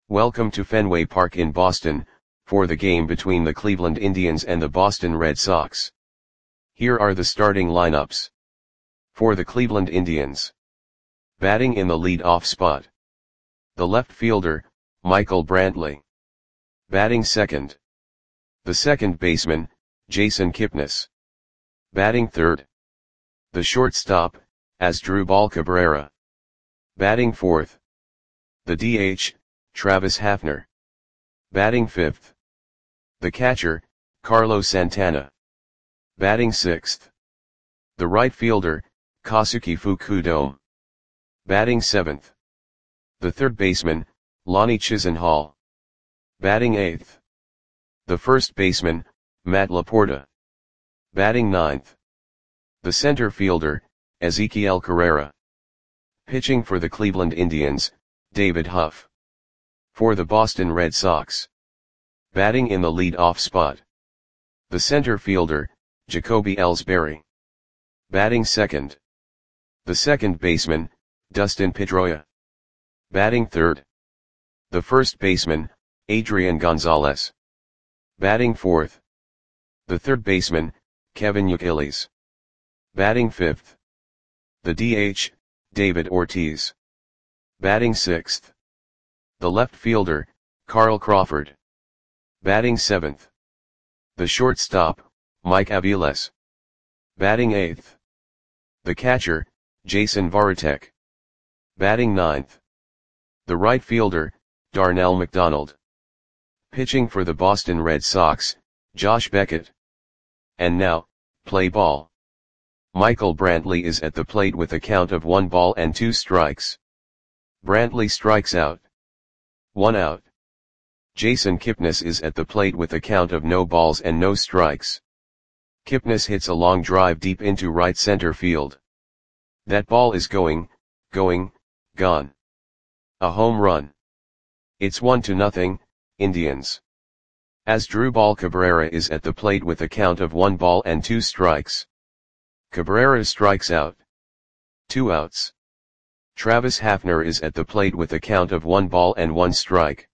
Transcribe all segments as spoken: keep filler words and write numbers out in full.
Welcome to Fenway Park in Boston, for the game between the Cleveland Indians and the Boston Red Sox. Here are the starting lineups. For the Cleveland Indians. Batting in the lead-off spot. The left fielder, Michael Brantley. Batting second. The second baseman, Jason Kipnis. Batting third. The shortstop, Asdrubal Cabrera. Batting fourth. The D H, Travis Hafner. Batting fifth. The catcher, Carlos Santana. Batting sixth. The right fielder, Kosuke Fukudome. Batting seventh. The third baseman, Lonnie Chisenhall. Batting eighth. The first baseman, Matt Laporta. Batting ninth. The center fielder, Ezequiel Carrera. Pitching for the Cleveland Indians, David Huff. For the Boston Red Sox. Batting in the lead-off spot. The center fielder, Jacoby Ellsbury. Batting second. The second baseman, Dustin Pedroia. Batting third. The first baseman, Adrian Gonzalez. Batting fourth. The third baseman, Kevin Youkilis. Batting fifth. The D H, David Ortiz. Batting sixth. The left fielder, Carl Crawford. Batting seventh. The shortstop, Mike Aviles. Batting eighth. The catcher, Jason Varitek. Batting ninth. The right fielder, Darnell McDonald. Pitching for the Boston Red Sox, Josh Beckett. And now, play ball. Michael Brantley is at the plate with a count of one ball and two strikes. Brantley strikes out. One out. Jason Kipnis is at the plate with a count of no balls and no strikes. Kipnis hits a long drive deep into right center field. That ball is going, going, gone. A home run. It's one to nothing, Indians. Asdrubal Cabrera is at the plate with a count of one ball and two strikes. Cabrera strikes out. Two outs. Travis Hafner is at the plate with a count of one ball and one strike.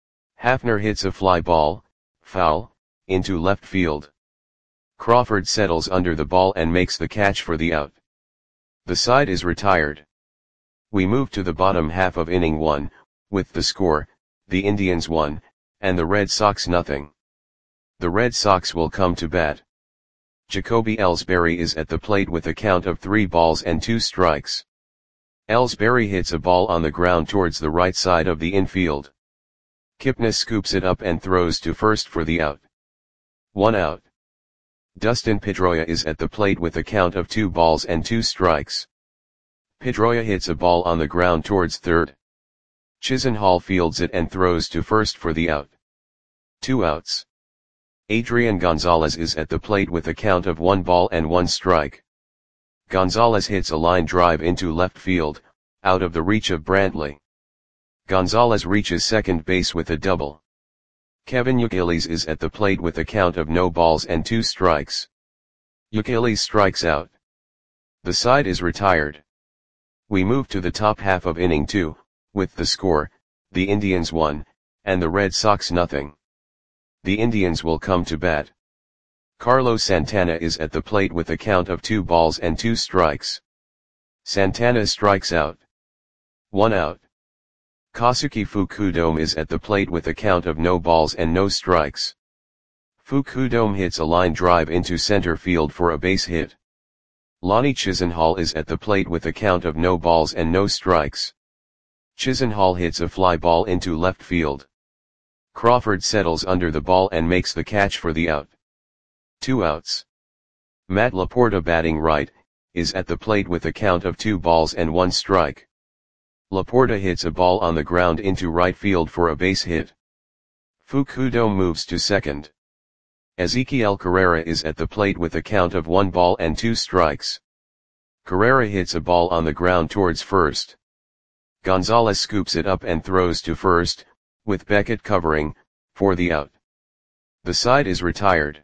Hafner hits a fly ball, foul, into left field. Crawford settles under the ball and makes the catch for the out. The side is retired. We move to the bottom half of inning one, with the score, the Indians one, and the Red Sox nothing. The Red Sox will come to bat. Jacoby Ellsbury is at the plate with a count of three balls and two strikes. Ellsbury hits a ball on the ground towards the right side of the infield. Kipnis scoops it up and throws to first for the out. One out. Dustin Pedroia is at the plate with a count of two balls and two strikes. Pedroia hits a ball on the ground towards third. Chisenhall fields it and throws to first for the out. Two outs. Adrian Gonzalez is at the plate with a count of one ball and one strike. Gonzalez hits a line drive into left field, out of the reach of Brantley. Gonzalez reaches second base with a double. Kevin Youkilis is at the plate with a count of no balls and two strikes. Youkilis strikes out. The side is retired. We move to the top half of inning two, with the score, the Indians one, and the Red Sox nothing. The Indians will come to bat. Carlos Santana is at the plate with a count of two balls and two strikes. Santana strikes out. One out. Kosuke Fukudome is at the plate with a count of no balls and no strikes. Fukudome hits a line drive into center field for a base hit. Lonnie Chisenhall is at the plate with a count of no balls and no strikes. Chisenhall hits a fly ball into left field. Crawford settles under the ball and makes the catch for the out. Two outs. Matt Laporta, batting right, is at the plate with a count of two balls and one strike. Laporta hits a ball on the ground into right field for a base hit. Fukudome moves to second. Ezequiel Carrera is at the plate with a count of one ball and two strikes. Carrera hits a ball on the ground towards first. Gonzalez scoops it up and throws to first, with Beckett covering, for the out. The side is retired.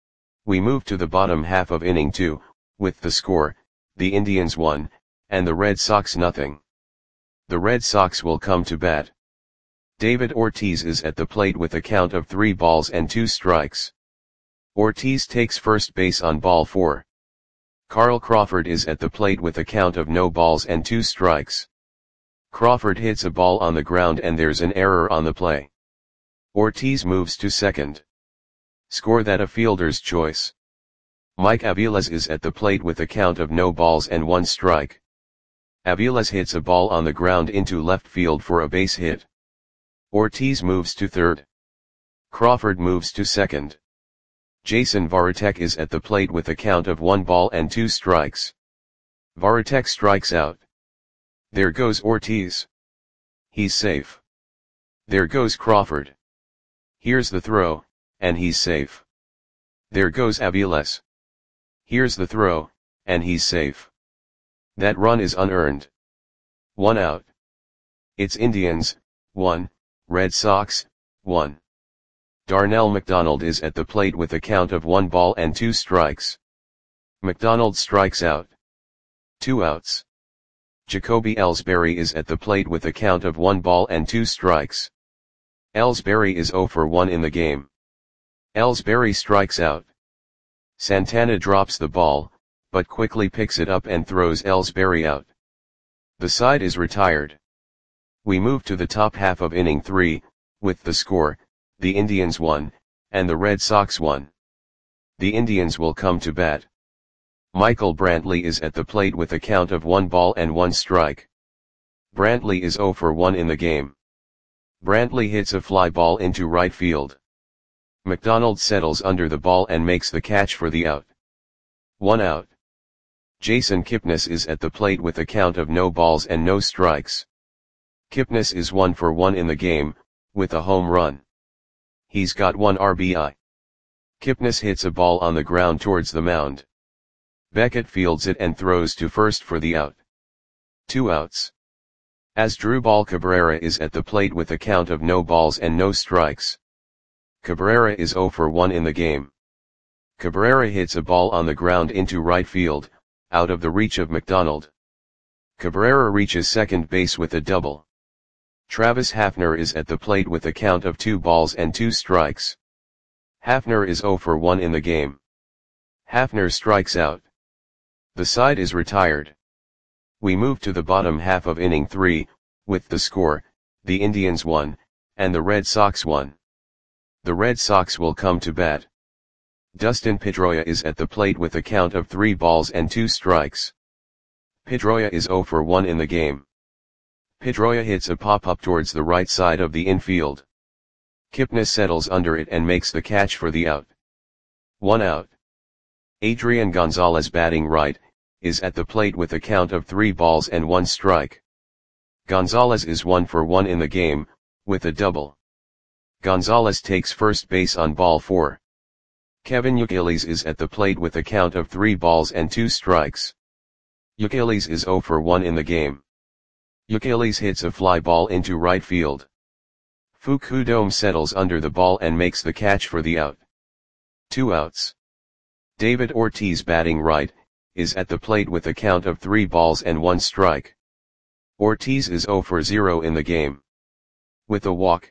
We move to the bottom half of inning two, with the score, the Indians one, and the Red Sox nothing. The Red Sox will come to bat. David Ortiz is at the plate with a count of three balls and two strikes. Ortiz takes first base on ball four. Carl Crawford is at the plate with a count of no balls and two strikes. Crawford hits a ball on the ground and there's an error on the play. Ortiz moves to second. Score that a fielder's choice. Mike Aviles is at the plate with a count of no balls and one strike. Aviles hits a ball on the ground into left field for a base hit. Ortiz moves to third. Crawford moves to second. Jason Varitek is at the plate with a count of one ball and two strikes. Varitek strikes out. There goes Ortiz. He's safe. There goes Crawford. Here's the throw, and he's safe. There goes Aviles. Here's the throw, and he's safe. That run is unearned. One out. It's Indians, one, Red Sox, one. Darnell McDonald is at the plate with a count of one ball and two strikes. McDonald strikes out. Two outs. Jacoby Ellsbury is at the plate with a count of one ball and two strikes. Ellsbury is zero for one in the game. Ellsbury strikes out. Santana drops the ball, but quickly picks it up and throws Ellsbury out. The side is retired. We move to the top half of inning three, with the score, the Indians won, and the Red Sox won. The Indians will come to bat. Michael Brantley is at the plate with a count of one ball and one strike. Brantley is zero for one in the game. Brantley hits a fly ball into right field. McDonald settles under the ball and makes the catch for the out. One out. Jason Kipnis is at the plate with a count of no balls and no strikes. Kipnis is one for one in the game, with a home run. He's got one R B I. Kipnis hits a ball on the ground towards the mound. Beckett fields it and throws to first for the out. Two outs. Asdrubal Cabrera is at the plate with a count of no balls and no strikes. Cabrera is zero for one in the game. Cabrera hits a ball on the ground into right field, out of the reach of McDonald. Cabrera reaches second base with a double. Travis Hafner is at the plate with a count of two balls and two strikes. Hafner is zero for one in the game. Hafner strikes out. The side is retired. We move to the bottom half of inning three, with the score, the Indians won, and the Red Sox won. The Red Sox will come to bat. Dustin Pedroia is at the plate with a count of three balls and two strikes. Pedroia is zero for one in the game. Pedroia hits a pop-up towards the right side of the infield. Kipnis settles under it and makes the catch for the out. One out. Adrian Gonzalez, batting right, is at the plate with a count of three balls and one strike. Gonzalez is one for one in the game, with a double. Gonzalez takes first base on ball four. Kevin Youkilis is at the plate with a count of three balls and two strikes. Youkilis is zero for one in the game. Youkilis hits a fly ball into right field. Fukudome settles under the ball and makes the catch for the out. Two outs. David Ortiz, batting right, is at the plate with a count of three balls and one strike. Ortiz is zero for zero in the game. With a walk.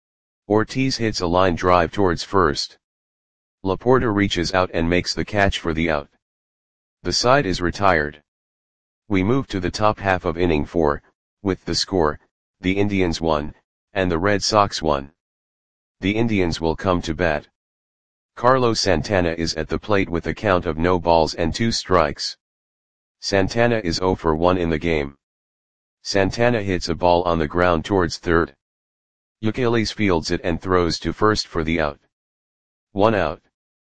Ortiz hits a line drive towards first. Laporta reaches out and makes the catch for the out. The side is retired. We move to the top half of inning four, with the score, the Indians won, and the Red Sox won. The Indians will come to bat. Carlos Santana is at the plate with a count of no balls and two strikes. Santana is zero for one in the game. Santana hits a ball on the ground towards third. Youkilis fields it and throws to first for the out. One out.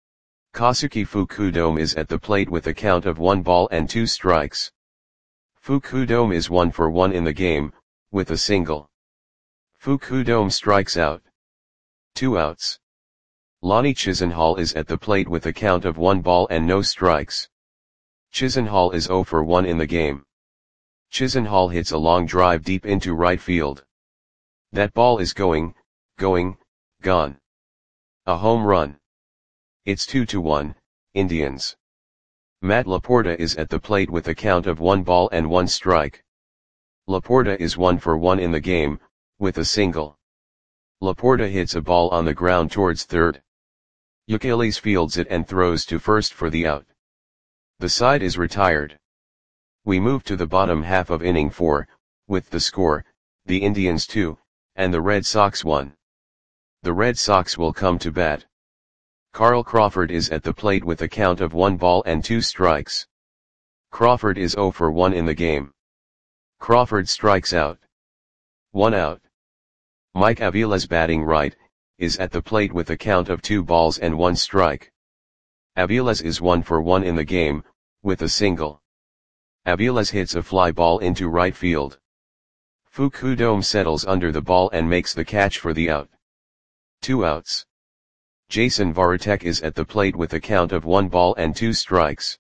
Kazuki Fukudome is at the plate with a count of one ball and two strikes. Fukudome is one for one in the game, with a single. Fukudome strikes out. Two outs. Lonnie Chisenhall is at the plate with a count of one ball and no strikes. Chisenhall is zero for one in the game. Chisenhall hits a long drive deep into right field. That ball is going, going, gone. A home run. It's two to one, Indians. Matt Laporta is at the plate with a count of one ball and one strike. Laporta is one for one in the game, with a single. Laporta hits a ball on the ground towards third. Youkilis fields it and throws to first for the out. The side is retired. We move to the bottom half of inning four, with the score, the Indians two, and the Red Sox one. The Red Sox will come to bat. Carl Crawford is at the plate with a count of one ball and two strikes. Crawford is oh for one in the game. Crawford strikes out. One out. Mike Aviles, batting right, is at the plate with a count of two balls and one strike. Aviles is one for one in the game, with a single. Aviles hits a fly ball into right field. Fukudome settles under the ball and makes the catch for the out. Two outs. Jason Varitek is at the plate with a count of one ball and two strikes.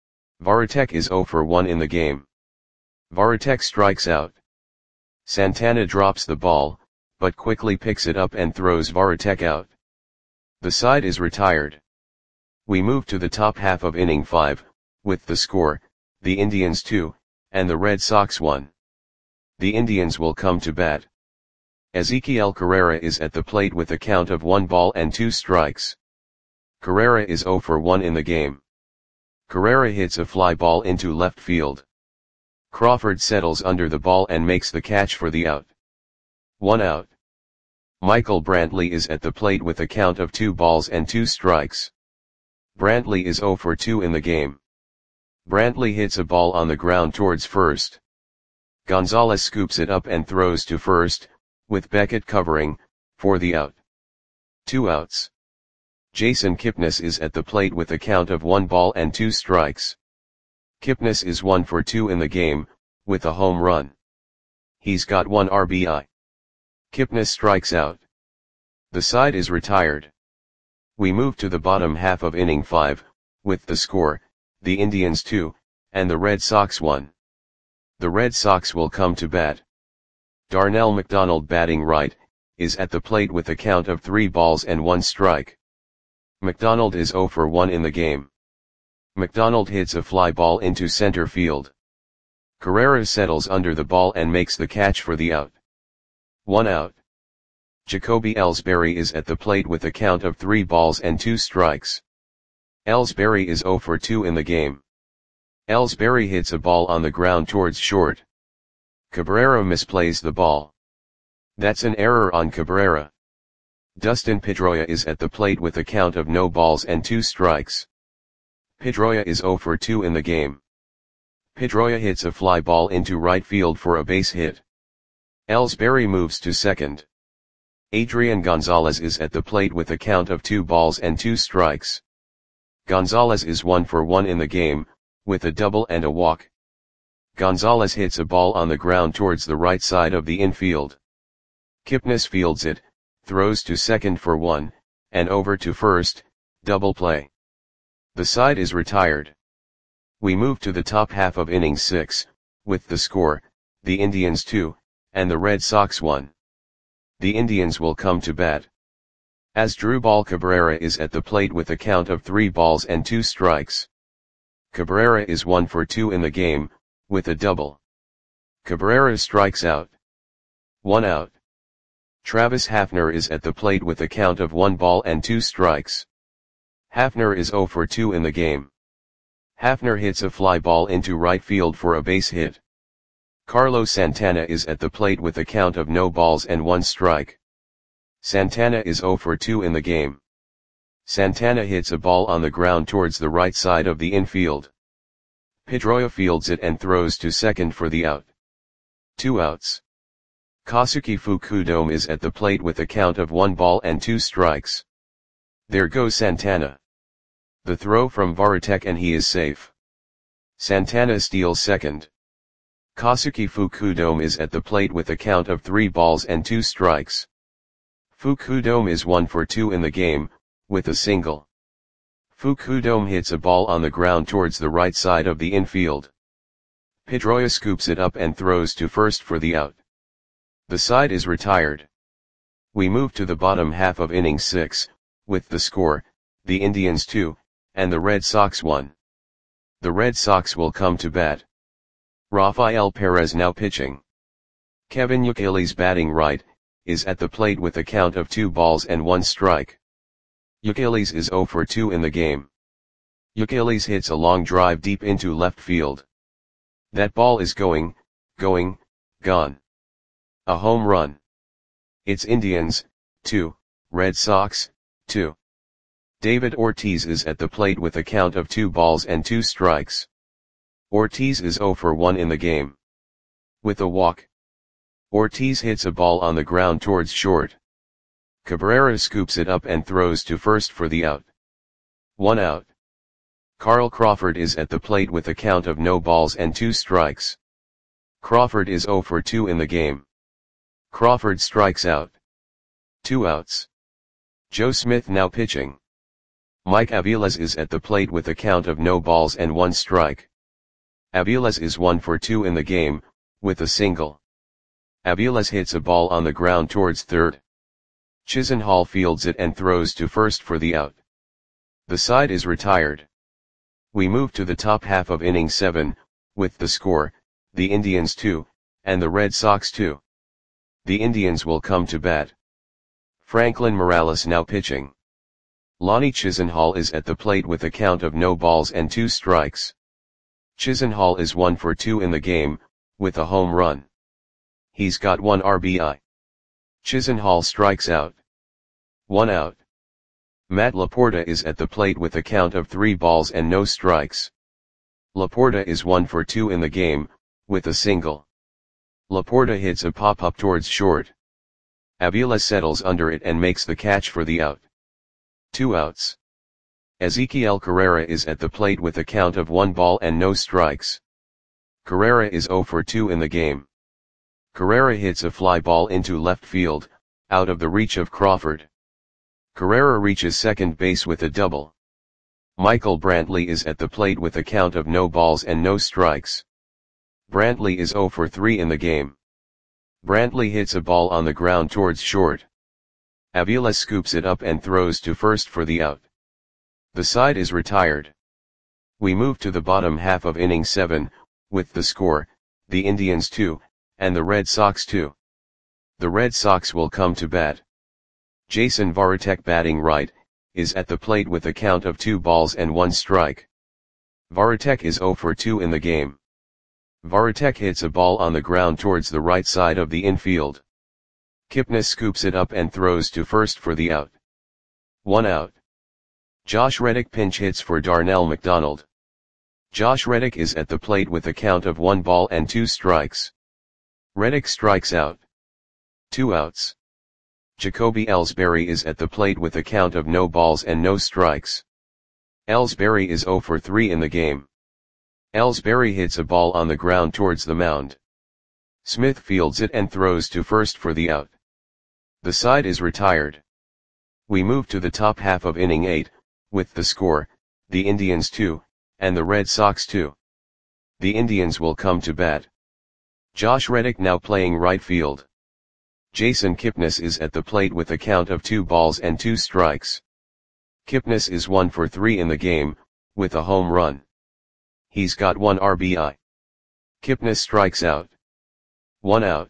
Varitek is oh for one in the game. Varitek strikes out. Santana drops the ball, but quickly picks it up and throws Varitek out. The side is retired. We move to the top half of inning five, with the score, the Indians two, and the Red Sox one. The Indians will come to bat. Ezequiel Carrera is at the plate with a count of one ball and two strikes. Carrera is oh for one in the game. Carrera hits a fly ball into left field. Crawford settles under the ball and makes the catch for the out. One out. Michael Brantley is at the plate with a count of two balls and two strikes. Brantley is oh for two in the game. Brantley hits a ball on the ground towards first. Gonzalez scoops it up and throws to first, with Beckett covering, for the out. Two outs. Jason Kipnis is at the plate with a count of one ball and two strikes. Kipnis is one for two in the game, with a home run. He's got one R B I. Kipnis strikes out. The side is retired. We move to the bottom half of inning five, with the score, the Indians two, and the Red Sox one. The Red Sox will come to bat. Darnell McDonald, batting right, is at the plate with a count of three balls and one strike. McDonald is oh for one in the game. McDonald hits a fly ball into center field. Carrera settles under the ball and makes the catch for the out. One out. Jacoby Ellsbury is at the plate with a count of three balls and two strikes. Ellsbury is oh for two in the game. Ellsbury hits a ball on the ground towards short. Cabrera misplays the ball. That's an error on Cabrera. Dustin Pedroia is at the plate with a count of no balls and two strikes. Pedroia is oh for two in the game. Pedroia hits a fly ball into right field for a base hit. Ellsbury moves to second. Adrian Gonzalez is at the plate with a count of two balls and two strikes. Gonzalez is one for one in the game, with a double and a walk. Gonzalez hits a ball on the ground towards the right side of the infield. Kipnis fields it, throws to second for one, and over to first, double play. The side is retired. We move to the top half of inning six, with the score, the Indians two, and the Red Sox one. The Indians will come to bat. Asdrubal Cabrera is at the plate with a count of three balls and two strikes. Cabrera is one for two in the game, with a double. Cabrera strikes out. One out. Travis Hafner is at the plate with a count of one ball and two strikes. Hafner is oh for two in the game. Hafner hits a fly ball into right field for a base hit. Carlos Santana is at the plate with a count of no balls and one strike. Santana is oh for two in the game. Santana hits a ball on the ground towards the right side of the infield. Pedroia fields it and throws to second for the out. Two outs. Kosuke Fukudome is at the plate with a count of one ball and two strikes. There goes Santana. The throw from Varitek and he is safe. Santana steals second. Kosuke Fukudome is at the plate with a count of three balls and two strikes. Fukudome is one for two in the game, with a single. Fukudome hits a ball on the ground towards the right side of the infield. Pedroia scoops it up and throws to first for the out. The side is retired. We move to the bottom half of inning six, with the score, the Indians two, and the Red Sox one. The Red Sox will come to bat. Rafael Perez now pitching. Kevin Youkilis, batting right, is at the plate with a count of two balls and one strike. Youkilis is zero for two in the game. Youkilis hits a long drive deep into left field. That ball is going, going, gone. A home run. It's Indians, two, Red Sox, two. David Ortiz is at the plate with a count of two balls and two strikes. Ortiz is zero for one in the game. With a walk. Ortiz hits a ball on the ground towards short. Cabrera scoops it up and throws to first for the out. One out. Carl Crawford is at the plate with a count of no balls and two strikes. Crawford is zero for two in the game. Crawford strikes out. Two outs. Joe Smith now pitching. Mike Aviles is at the plate with a count of no balls and one strike. Aviles is one for two in the game, with a single. Aviles hits a ball on the ground towards third. Chisenhall fields it and throws to first for the out. The side is retired. We move to the top half of inning seven, with the score, the Indians two, and the Red Sox two. The Indians will come to bat. Franklin Morales now pitching. Lonnie Chisenhall is at the plate with a count of no balls and two strikes. Chisenhall is one for two in the game, with a home run. He's got one R B I. Chisenhall strikes out. One out. Matt Laporta is at the plate with a count of three balls and no strikes. Laporta is one for two in the game, with a single. Laporta hits a pop-up towards short. Aviles settles under it and makes the catch for the out. Two outs. Ezequiel Carrera is at the plate with a count of one ball and no strikes. Carrera is zero for two in the game. Carrera hits a fly ball into left field, out of the reach of Crawford. Carrera reaches second base with a double. Michael Brantley is at the plate with a count of no balls and no strikes. Brantley is zero for three in the game. Brantley hits a ball on the ground towards short. Aviles scoops it up and throws to first for the out. The side is retired. We move to the bottom half of inning seven, with the score, the Indians two, and the Red Sox two. The Red Sox will come to bat. Jason Varitek batting right, is at the plate with a count of two balls and one strike. Varitek is zero for two in the game. Varitek hits a ball on the ground towards the right side of the infield. Kipnis scoops it up and throws to first for the out. One out. Josh Reddick pinch hits for Darnell McDonald. Josh Reddick is at the plate with a count of one ball and two strikes. Reddick strikes out. Two outs. Jacoby Ellsbury is at the plate with a count of no balls and no strikes. Ellsbury is zero for three in the game. Ellsbury hits a ball on the ground towards the mound. Smith fields it and throws to first for the out. The side is retired. We move to the top half of inning eight, with the score, the Indians two, and the Red Sox two. The Indians will come to bat. Josh Reddick now playing right field. Jason Kipnis is at the plate with a count of two balls and two strikes. Kipnis is one for three in the game, with a home run. He's got one R B I. Kipnis strikes out. One out.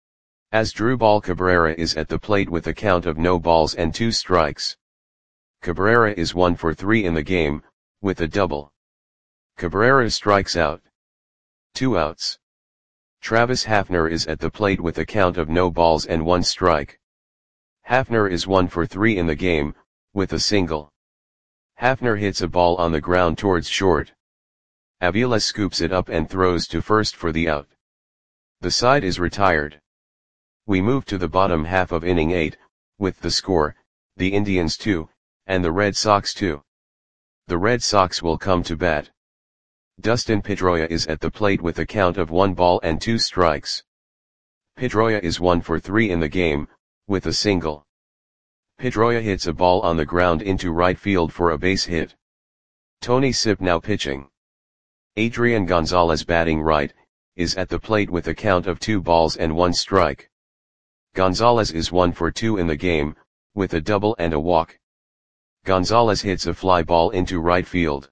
Asdrubal Cabrera is at the plate with a count of no balls and two strikes. Cabrera is one for three in the game, with a double. Cabrera strikes out. Two outs. Travis Hafner is at the plate with a count of no balls and one strike. Hafner is one for three in the game, with a single. Hafner hits a ball on the ground towards short. Aviles scoops it up and throws to first for the out. The side is retired. We move to the bottom half of inning eight, with the score, the Indians two, and the Red Sox two. The Red Sox will come to bat. Dustin Pedroia is at the plate with a count of one ball and two strikes. Pedroia is one for three in the game, with a single. Pedroia hits a ball on the ground into right field for a base hit. Tony Sipp now pitching. Adrian Gonzalez batting right, is at the plate with a count of two balls and one strike. Gonzalez is one for two in the game, with a double and a walk. Gonzalez hits a fly ball into right field.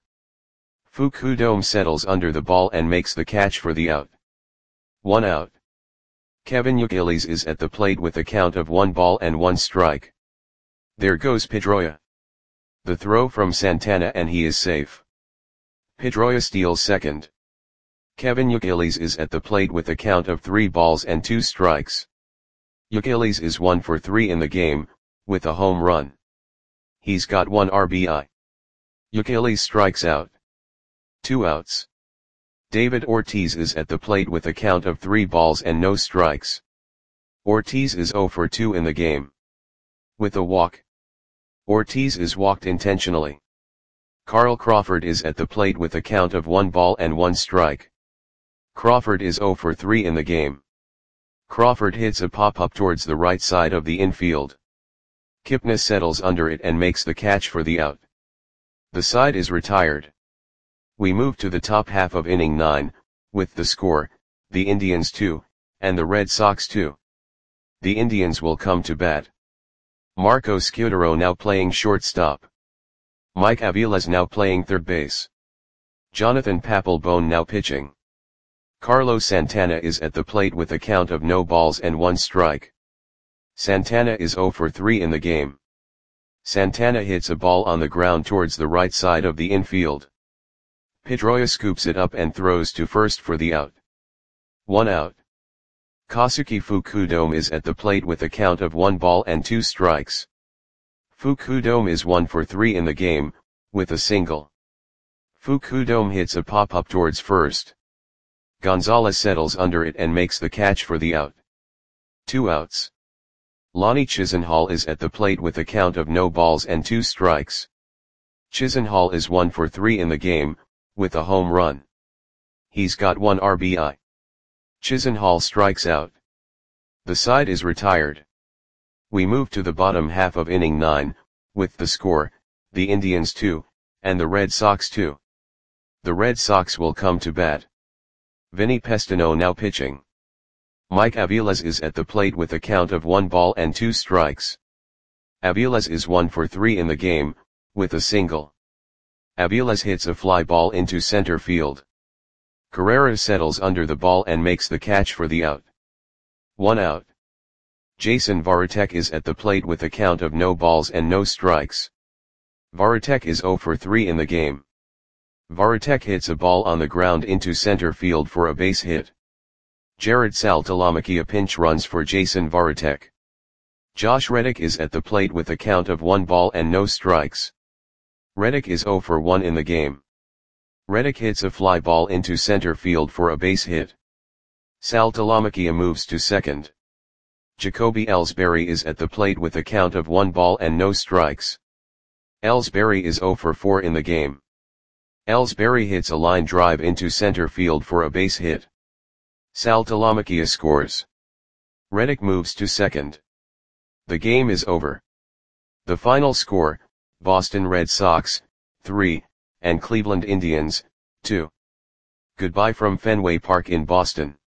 Fukudome settles under the ball and makes the catch for the out. One out. Kevin Youkilis is at the plate with a count of one ball and one strike. There goes Pedroia. The throw from Santana and he is safe. Pedroia steals second. Kevin Youkilis is at the plate with a count of three balls and two strikes. Youkilis is one for three in the game, with a home run. He's got one R B I. Youkilis strikes out. Two outs. David Ortiz is at the plate with a count of three balls and no strikes. Ortiz is zero for two in the game. With a walk. Ortiz is walked intentionally. Carl Crawford is at the plate with a count of one ball and one strike. Crawford is zero for three in the game. Crawford hits a pop-up towards the right side of the infield. Kipnis settles under it and makes the catch for the out. The side is retired. We move to the top half of inning nine, with the score, the Indians two, and the Red Sox two. The Indians will come to bat. Marco Scudero now playing shortstop. Mike Aviles now playing third base. Jonathan Papelbon now pitching. Carlos Santana is at the plate with a count of no balls and one strike. Santana is zero for three in the game. Santana hits a ball on the ground towards the right side of the infield. Pedroia scoops it up and throws to first for the out. One out. Kosuke Fukudome is at the plate with a count of one ball and two strikes. Fukudome is one for three in the game, with a single. Fukudome hits a pop-up towards first. Gonzalez settles under it and makes the catch for the out. Two outs. Lonnie Chisenhall is at the plate with a count of no balls and two strikes. Chisenhall is one for three in the game, with a home run. He's got one R B I. Chisenhall strikes out. The side is retired. We move to the bottom half of inning nine, with the score, the Indians two, and the Red Sox two. The Red Sox will come to bat. Vinny Pestano now pitching. Mike Aviles is at the plate with a count of one ball and two strikes. Aviles is one for three in the game, with a single. Aviles hits a fly ball into center field. Carrera settles under the ball and makes the catch for the out. One out. Jason Varitek is at the plate with a count of no balls and no strikes. Varitek is zero for three in the game. Varitek hits a ball on the ground into center field for a base hit. Jared Saltalamacchia pinch runs for Jason Varitek. Josh Reddick is at the plate with a count of one ball and no strikes. Reddick is zero for one in the game. Reddick hits a fly ball into center field for a base hit. Saltalamacchia moves to second. Jacoby Ellsbury is at the plate with a count of one ball and no strikes. Ellsbury is zero for four in the game. Ellsbury hits a line drive into center field for a base hit. Saltalamacchia scores. Reddick moves to second. The game is over. The final score, Boston Red Sox, three, and Cleveland Indians, two. Goodbye from Fenway Park in Boston.